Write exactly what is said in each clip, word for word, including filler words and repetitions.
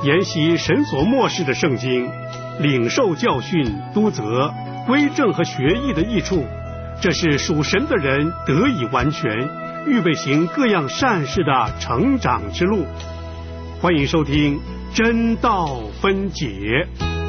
研习神所默示的圣经，领受教训、督责、归正和学艺的益处，这是属神的人得以完全，预备行各样善事的成长之路。欢迎收听真道分解。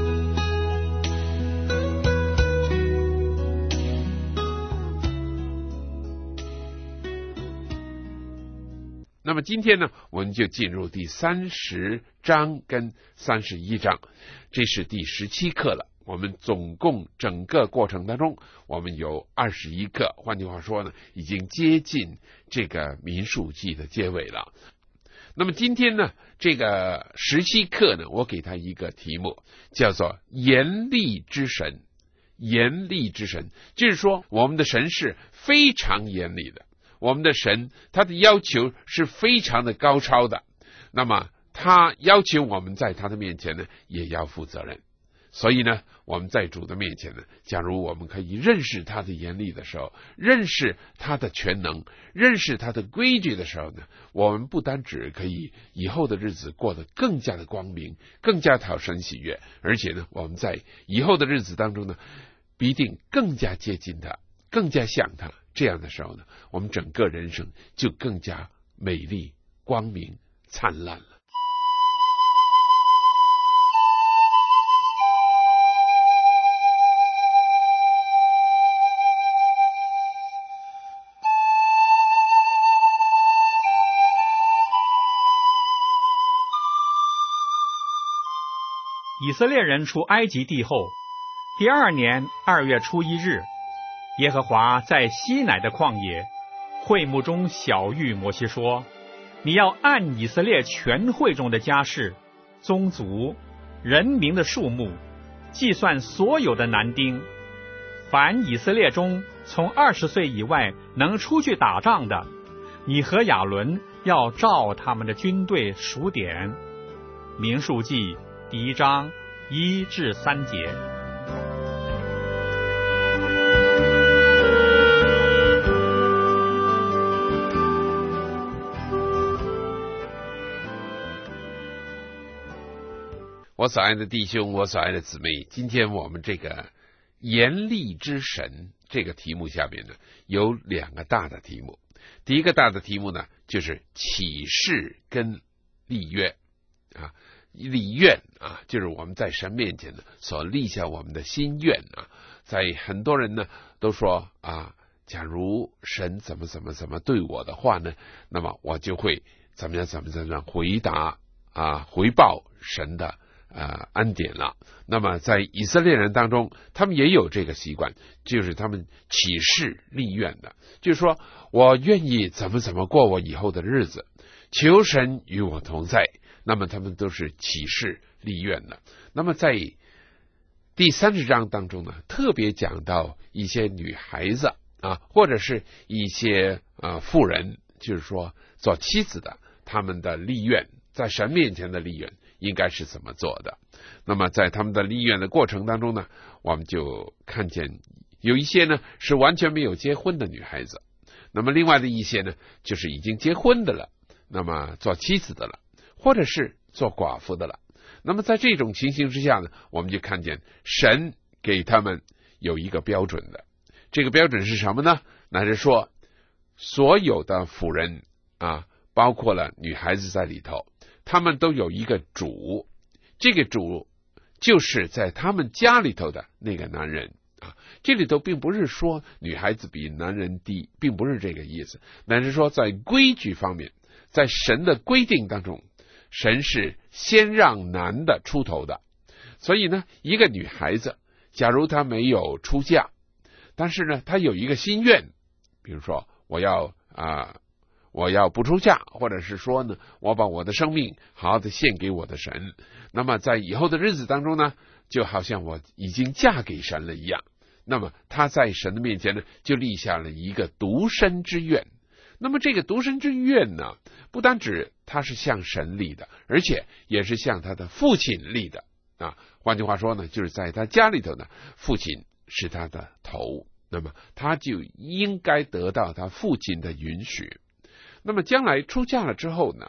那么今天呢，我们就进入第三十章跟三十一章，这是第十七课了。我们总共整个过程当中，我们有二十一课，换句话说呢，已经接近这个民数记的结尾了。那么今天呢，这个十七课呢，我给他一个题目，叫做严厉之神。严厉之神，就是说我们的神是非常严厉的。我们的神他的要求是非常的高超的，那么他要求我们在他的面前呢也要负责任。所以呢，我们在主的面前呢，假如我们可以认识他的严厉的时候，认识他的全能，认识他的规矩的时候呢，我们不单只可以以后的日子过得更加的光明，更加讨神喜悦，而且呢，我们在以后的日子当中呢，必定更加接近他，更加像他。这样的时候呢，我们整个人生就更加美丽、光明、灿烂了。 以色列人出埃及地后，第二年二月初一日，耶和华在西乃的旷野会幕中晓谕摩西说，你要按以色列全会中的家室、宗族、人民的数目计算所有的男丁，凡以色列中从二十岁以外能出去打仗的，你和亚伦要照他们的军队数点。民数记第一章一至三节。 我所爱的弟兄，我所爱的姊妹，今天我们这个严厉之神这个题目下面呢，有两个大的题目。第一个大的题目呢，就是启示跟立约啊，立愿啊，就是我们在神面前呢所立下我们的心愿啊。在很多人呢都说啊，假如神怎么怎么怎么对我的话呢，那么我就会怎么样怎么怎么样回答啊，回报神的呃，恩典了。那么在以色列人当中，他们也有这个习惯，就是他们起誓立愿的，就是说我愿意怎么怎么过我以后的日子，求神与我同在。那么他们都是起誓立愿的。那么在第三十章当中呢，特别讲到一些女孩子啊，或者是一些呃妇人，就是说做妻子的，他们的立愿，在神面前的立愿应该是怎么做的。那么在他们的立愿的过程当中呢，我们就看见有一些呢是完全没有结婚的女孩子，那么另外的一些呢就是已经结婚的了，那么做妻子的了，或者是做寡妇的了。那么在这种情形之下呢，我们就看见神给他们有一个标准的。这个标准是什么呢？那是说所有的妇人啊，包括了女孩子在里头，他们都有一个主，这个主就是在他们家里头的那个男人啊。这里头并不是说女孩子比男人低，并不是这个意思，乃是说在规矩方面，在神的规定当中，神是先让男的出头的。所以呢，一个女孩子假如她没有出嫁，但是呢她有一个心愿，比如说我要啊、呃我要不出嫁，或者是说呢，我把我的生命好好的献给我的神。那么在以后的日子当中呢，就好像我已经嫁给神了一样。那么他在神的面前呢，就立下了一个独身之愿。那么这个独身之愿呢，不单指他是向神立的，而且也是向他的父亲立的啊。换句话说呢，就是在他家里头呢，父亲是他的头，那么他就应该得到他父亲的允许。那么将来出嫁了之后呢，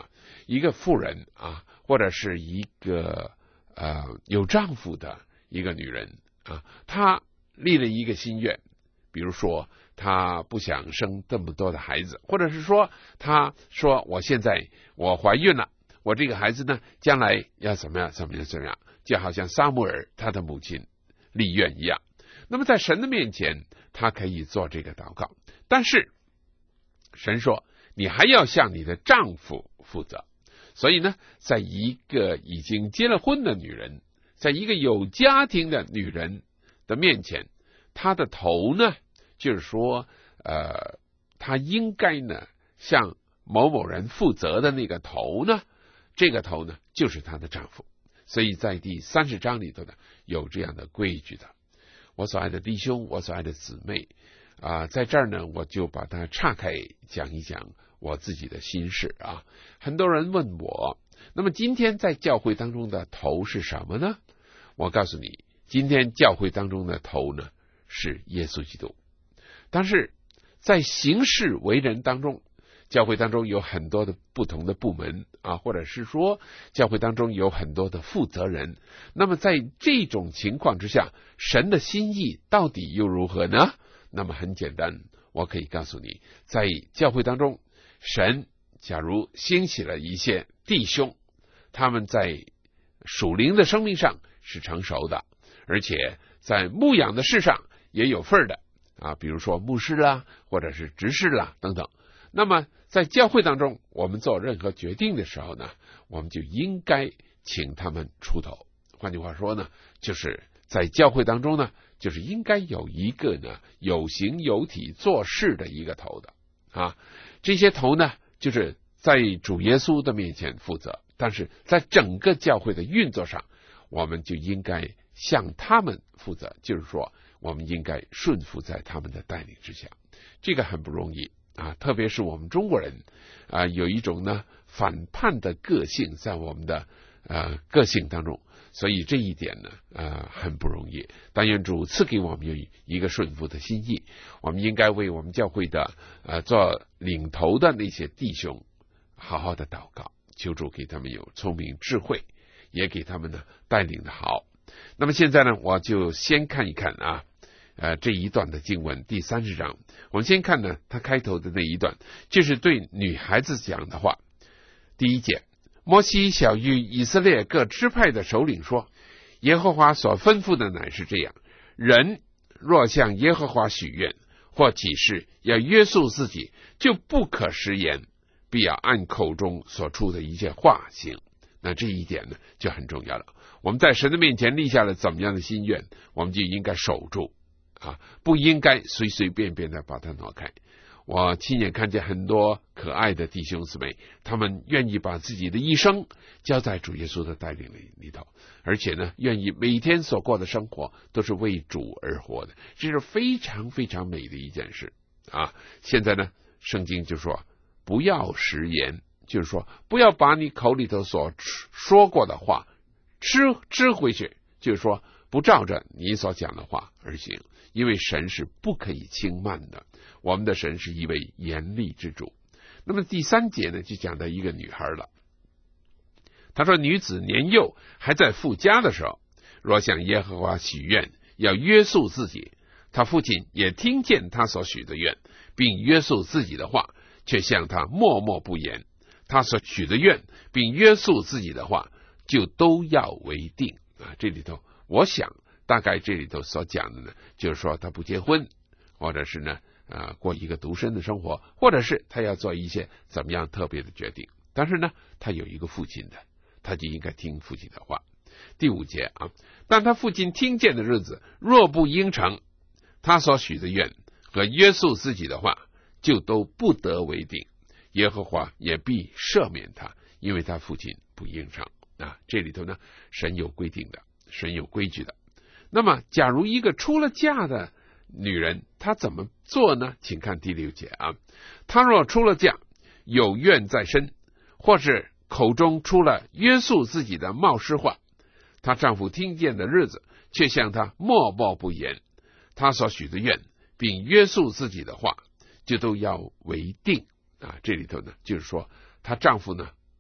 一个妇人啊，或者是一个呃有丈夫的一个女人啊，她立了一个心愿，比如说她不想生这么多的孩子，或者是说她说我现在我怀孕了，我这个孩子呢将来要怎么样怎么样怎么样，就好像撒母耳他的母亲立愿一样。那么在神的面前他可以做这个祷告，但是神说你还要向你的丈夫负责。所以呢，在一个已经结了婚的女人，在一个有家庭的女人的面前，她的头呢，就是说呃，她应该呢向某某人负责的那个头呢，这个头呢就是她的丈夫。所以在第三十章里头呢有这样的规矩的。我所爱的弟兄，我所爱的姊妹啊、呃，在这儿呢我就把它岔开讲一讲我自己的心事啊。很多人问我，那么今天在教会当中的头是什么呢？我告诉你，今天教会当中的头呢是耶稣基督。但是在行事为人当中，教会当中有很多的不同的部门啊，或者是说教会当中有很多的负责人。那么在这种情况之下，神的心意到底又如何呢？那么很简单，我可以告诉你，在教会当中，神假如兴起了一些弟兄，他们在属灵的生命上是成熟的，而且在牧养的事上也有份的啊，比如说牧师啦，或者是执事啦等等。那么在教会当中，我们做任何决定的时候呢，我们就应该请他们出头。换句话说呢，就是在教会当中呢，就是应该有一个呢有形有体做事的一个头的啊。这些头呢，就是在主耶稣的面前负责，但是在整个教会的运作上，我们就应该向他们负责，就是说我们应该顺服在他们的带领之下。这个很不容易啊，特别是我们中国人啊，有一种呢反叛的个性在我们的呃个性当中，所以这一点呢呃很不容易。但愿主赐给我们有一个顺服的心意，我们应该为我们教会的呃做领头的那些弟兄好好的祷告，求主给他们有聪明智慧，也给他们呢带领的好。那么现在呢，我就先看一看啊。呃，这一段的经文第三十章，我们先看呢，他开头的那一段，就是对女孩子讲的话。第一节，摩西晓谕以色列各支派的首领说，耶和华所吩咐的乃是这样：人若向耶和华许愿或起誓要约束自己，就不可食言，必要按口中所出的一切话行。那这一点呢就很重要了。我们在神的面前立下了怎么样的心愿，我们就应该守住啊，不应该随随便便的把它挪开。我亲眼看见很多可爱的弟兄姊妹，他们愿意把自己的一生交在主耶稣的带领里里头，而且呢，愿意每天所过的生活都是为主而活的，这是非常非常美的一件事啊。现在呢，圣经就说不要食言，就是说不要把你口里头所说过的话吃吃回去，就是说不照着你所讲的话而行，因为神是不可以轻慢的，我们的神是一位严厉之主。那么第三节呢，就讲到一个女孩了。他说，女子年幼还在父家的时候，若向耶和华许愿，要约束自己，他父亲也听见他所许的愿，并约束自己的话，却向他默默不言，他所许的愿并约束自己的话，就都要为定啊。这里头我想大概这里头所讲的呢，就是说他不结婚，或者是呢呃过一个独身的生活，或者是他要做一些怎么样特别的决定，但是呢他有一个父亲的，他就应该听父亲的话。第五节啊，但他父亲听见的日子，若不应承他所许的愿和约束自己的话，就都不得为定，耶和华也必赦免他，因为他父亲不应承啊。这里头呢神有规定的，神有规矩的。那么假如一个出了嫁的女人，她怎么做呢？请看第六节啊，她若出了嫁，有怨在身，或是口中出了约束自己的冒失话，她丈夫听见的日子，却向她默默不言，她所许的愿并约束自己的话，就都要为定啊。这里头呢就是说她丈夫呢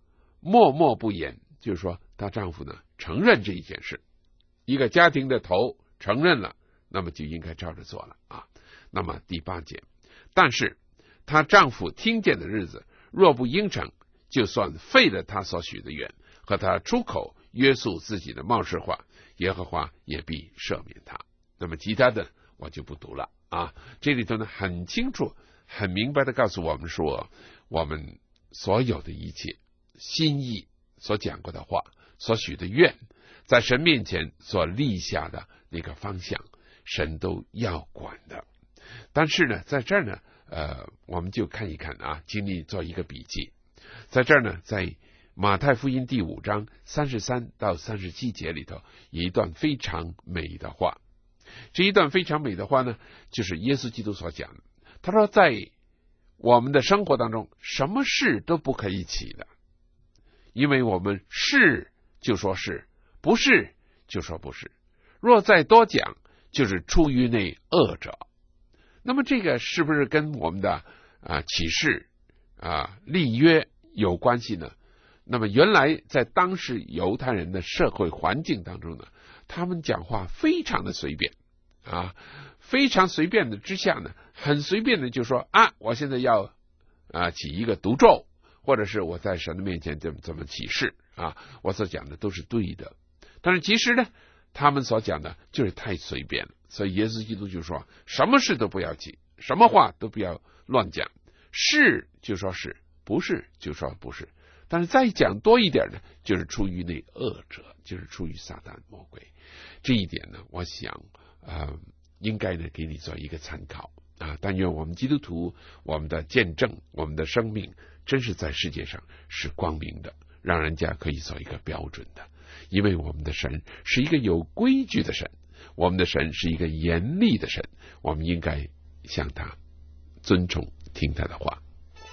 默默不言，就是说她丈夫呢承认这一件事，一个家庭的头承认了，那么就应该照着做了啊。那么第八节，但是她丈夫听见的日子，若不应承，就算废了他所许的愿，和他出口约束自己的冒失话，耶和华也必赦免他。那么其他的我就不读了啊。这里头呢很清楚很明白的告诉我们说，我们所有的一切心意所讲过的话，所许的愿，在神面前所立下的那个方向，神都要管的。但是呢在这儿呢呃，我们就看一看啊，请你做一个笔记。在这儿呢，在马太福音第五章三十三到三十七节里头，有一段非常美的话。这一段非常美的话呢，就是耶稣基督所讲的。他说，在我们的生活当中，什么事都不可以起的，因为我们是就说是，不是就说不是。若再多讲，就是出于那恶者。那么这个是不是跟我们的啊启示啊立约有关系呢？那么原来在当时犹太人的社会环境当中呢，他们讲话非常的随便啊，非常随便的之下呢，很随便的就说啊，我现在要啊起一个毒咒，或者是我在神的面前怎么怎么起誓啊，我所讲的都是对的。但是其实呢，他们所讲的就是太随便了。所以耶稣基督就说，什么事都不要起，什么话都不要乱讲，是就说是，不是就说不是。但是再讲多一点呢，就是出于那恶者，就是出于撒旦魔鬼。这一点呢，我想呃，应该呢给你做一个参考啊。但愿我们基督徒，我们的见证，我们的生命，真是在世界上是光明的，让人家可以做一个标准的。因为我们的神是一个有规矩的神，我们的神是一个严厉的神，我们应该向他尊重，听他的话。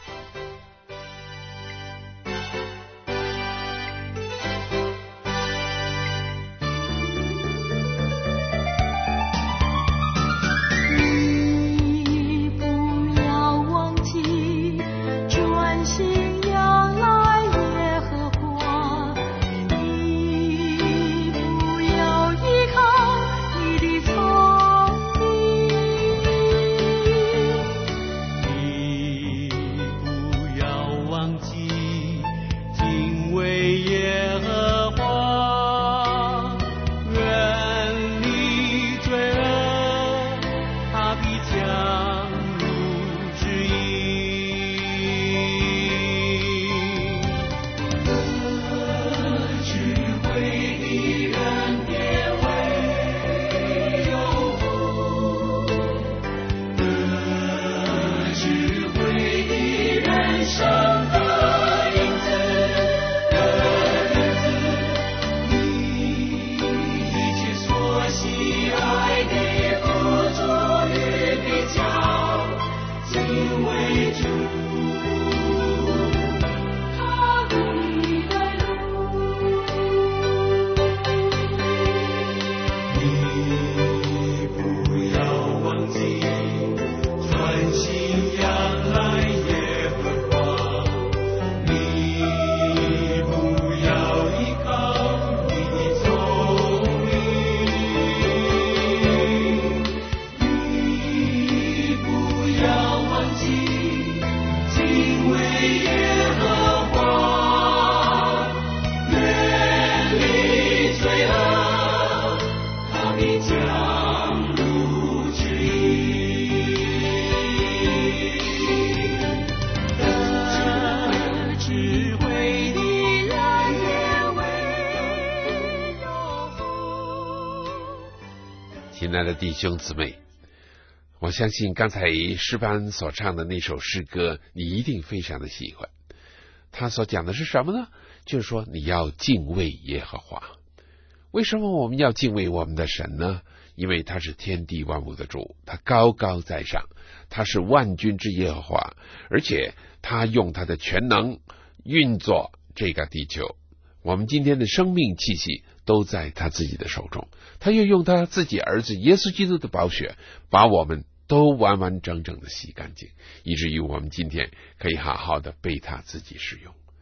亲爱的弟兄姊妹，我相信刚才诗班所唱的那首诗歌你一定非常的喜欢。他所讲的是什么呢？就是说你要敬畏耶和华。为什么我们要敬畏我们的神呢？因为他是天地万物的主，他高高在上，他是万军之耶和华，而且他用他的全能运作这个地球，我们今天的生命气息都在他自己的手中，他又用他自己儿子耶稣基督的宝血把我们都完完整整的洗干净，以至于我们今天可以好好的被他自己使用。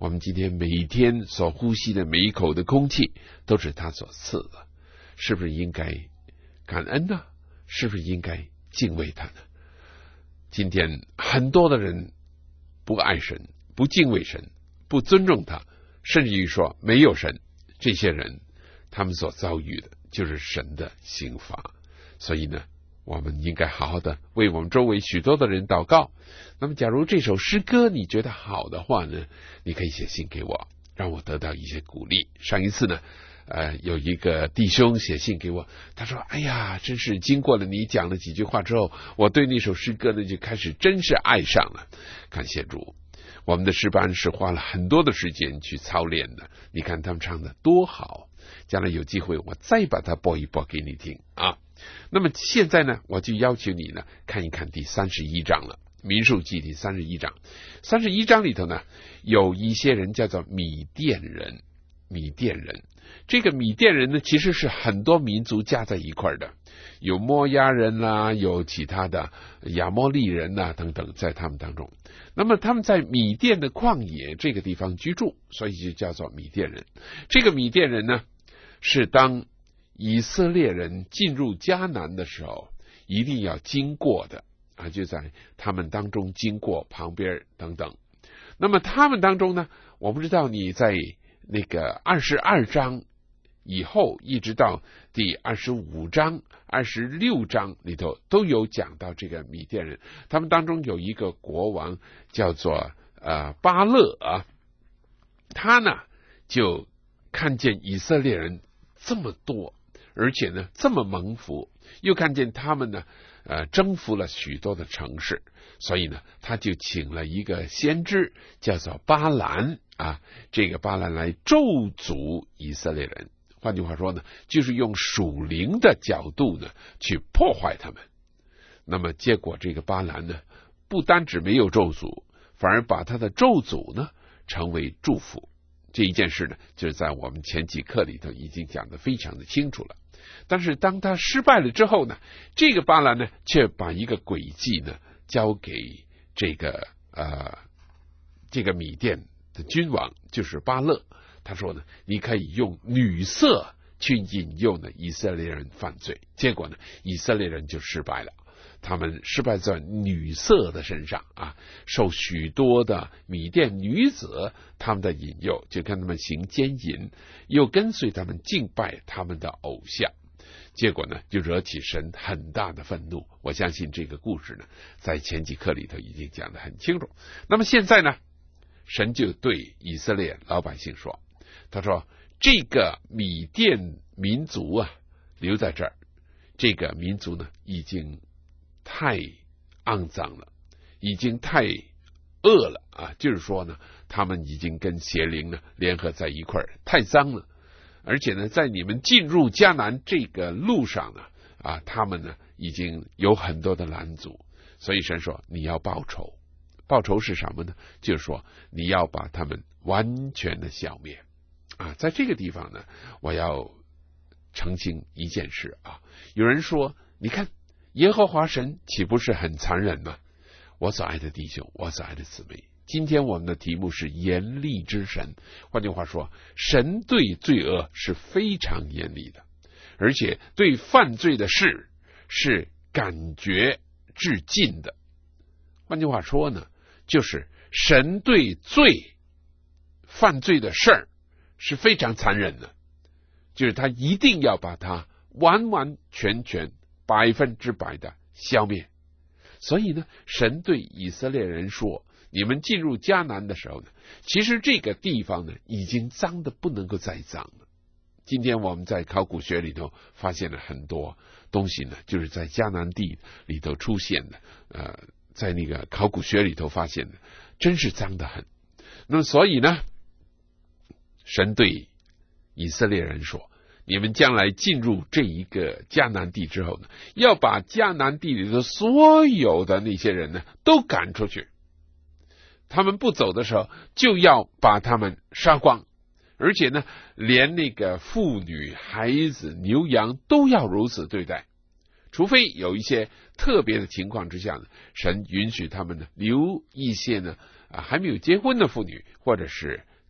我们今天每天所呼吸的每一口的空气都是他所赐的，是不是应该感恩呢？是不是应该敬畏他呢？今天很多的人不爱神，不敬畏神，不尊重他，甚至于说没有神，这些人他们所遭遇的就是神的刑罚。所以呢，我们应该好好的为我们周围许多的人祷告。那么假如这首诗歌你觉得好的话呢，你可以写信给我，让我得到一些鼓励。上一次呢呃，有一个弟兄写信给我，他说哎呀，真是经过了你讲了几句话之后，我对那首诗歌呢就开始真是爱上了。感谢主，我们的诗班是花了很多的时间去操练的，你看他们唱的多好，将来有机会我再把它播一播给你听啊。那么现在呢，我就要求你呢看一看第三十一章了，民数记第三十一章。三十一章里头呢，有一些人叫做米甸人，米甸人。这个米甸人呢，其实是很多民族加在一块的，有摩押人啦、啊，有其他的亚摩利人呐、啊、等等，在他们当中。那么他们在米甸的旷野这个地方居住，所以就叫做米甸人。这个米甸人呢，是当以色列人进入迦南的时候一定要经过的啊，就在他们当中经过旁边等等。那么他们当中呢，我不知道你在那个二十二章以后一直到第二十五章、二十六章里头都有讲到这个米甸人。他们当中有一个国王叫做呃巴勒啊，他呢就看见以色列人这么多，而且呢这么蒙福，又看见他们呢呃征服了许多的城市，所以呢他就请了一个先知叫做巴兰啊，这个巴兰来咒诅以色列人。换句话说呢，就是用属灵的角度呢去破坏他们。那么结果这个巴兰呢，不单只没有咒诅，反而把他的咒诅呢成为祝福。这一件事呢，就是在我们前几课里头已经讲得非常的清楚了。但是当他失败了之后呢，这个巴兰呢却把一个诡计呢交给这个呃这个米甸的君王，就是巴勒。他说呢，你可以用女色去引诱呢以色列人犯罪，结果呢以色列人就失败了，他们失败在女色的身上啊，受许多的米甸女子他们的引诱，就跟他们行奸淫，又跟随他们敬拜他们的偶像，结果呢就惹起神很大的愤怒。我相信这个故事呢在前几课里头已经讲得很清楚。那么现在呢，神就对以色列老百姓说，他说这个米甸民族啊留在这儿，这个民族呢已经太肮脏了，已经太恶了啊，就是说呢他们已经跟邪灵呢联合在一块儿，太脏了。而且呢在你们进入迦南这个路上呢啊，他们呢已经有很多的拦阻，所以神说你要报仇。报仇是什么呢？就是说你要把他们完全的消灭啊。在这个地方呢，我要澄清一件事啊。有人说，你看耶和华神岂不是很残忍吗？我所爱的弟兄，我所爱的姊妹，今天我们的题目是严厉之神。换句话说，神对罪恶是非常严厉的，而且对犯罪的事是感觉至尽的。换句话说呢，就是神对罪犯罪的事儿是非常残忍的，就是他一定要把它完完全全百分之百的消灭。所以呢，神对以色列人说，你们进入迦南的时候呢，其实这个地方呢已经脏的不能够再脏了。今天我们在考古学里头发现了很多东西呢，就是在迦南地里头出现的，呃在那个考古学里头发现的，真是脏得很。那么所以呢，神对以色列人说，你们将来进入这一个迦南地之后呢，要把迦南地里的所有的那些人呢都赶出去，他们不走的时候就要把他们杀光，而且呢连那个妇女孩子牛羊都要如此对待，除非有一些特别的情况之下呢，神允许他们呢留一些呢啊还没有结婚的妇女，或者是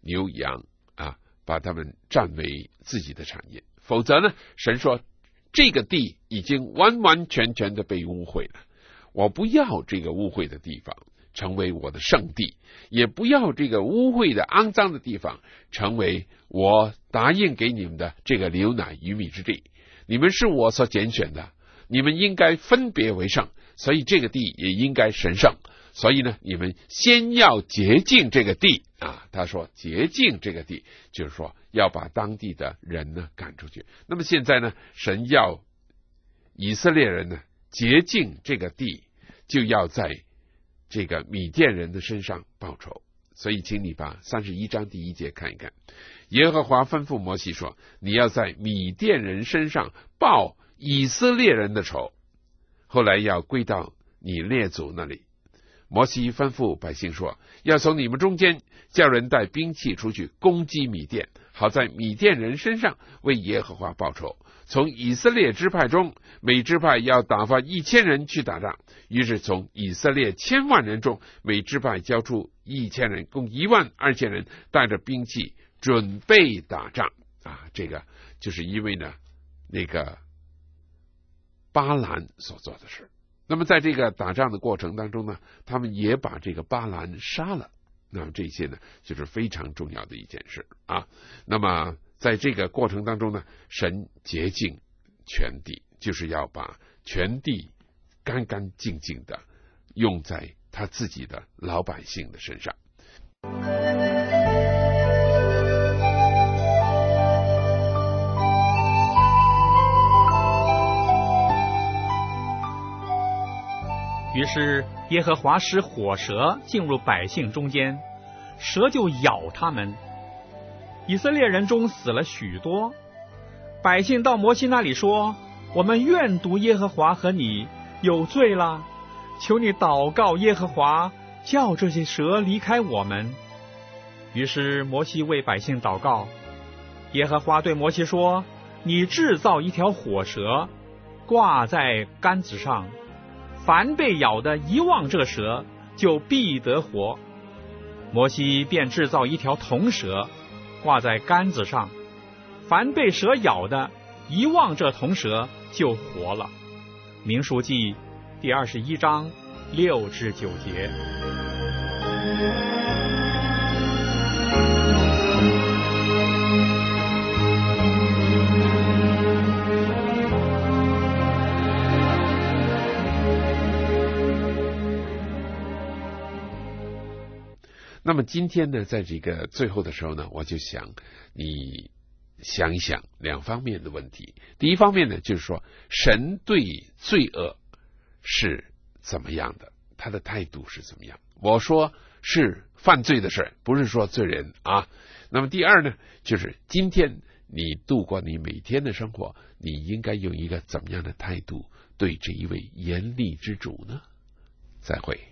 牛羊啊，把他们占为自己的产业。否则呢，神说这个地已经完完全全的被污秽了，我不要这个污秽的地方成为我的圣地，也不要这个污秽的肮脏的地方成为我答应给你们的这个流奶与蜜之地。你们是我所拣选的，你们应该分别为圣，所以这个地也应该神圣。所以呢，你们先要洁净这个地啊。他说洁净这个地，就是说要把当地的人呢赶出去。那么现在呢，神要以色列人呢洁净这个地，就要在这个米甸人的身上报仇。所以请你把三十一章第一节看一看。耶和华吩咐摩西说，你要在米甸人身上报以色列人的仇，后来要归到你列祖那里。摩西吩咐百姓说，要从你们中间叫人带兵器出去攻击米甸，好在米甸人身上为耶和华报仇。从以色列支派中，每支派要打发一千人去打仗。于是从以色列千万人中，每支派交出一千人，共一万二千人，带着兵器准备打仗啊。这个就是因为呢，那个巴兰所做的事。那么在这个打仗的过程当中呢，他们也把这个巴兰杀了。那么这些呢，就是非常重要的一件事啊。那么在这个过程当中呢，神洁净全地，就是要把全地干干净净的用在他自己的老百姓的身上。 于是耶和华使火蛇进入百姓中间，蛇就咬他们，以色列人中死了许多。百姓到摩西那里说，我们怨毒耶和华和你，有罪了，求你祷告耶和华，叫这些蛇离开我们。于是摩西为百姓祷告，耶和华对摩西说，你制造一条火蛇，挂在杆子上，凡被咬的一望这蛇，就必得活。摩西便制造一条铜蛇，挂在杆子上，凡被蛇咬的一望这铜蛇，就活了。民数记第二十一章六至九节。 那么今天呢，在这个最后的时候呢，我就想你想一想两方面的问题。第一方面呢，就是说神对罪恶是怎么样的，他的态度是怎么样。我说是犯罪的事，不是说罪人啊。那么第二呢，就是今天你度过你每天的生活，你应该用一个怎么样的态度对这一位严厉之主呢？再会。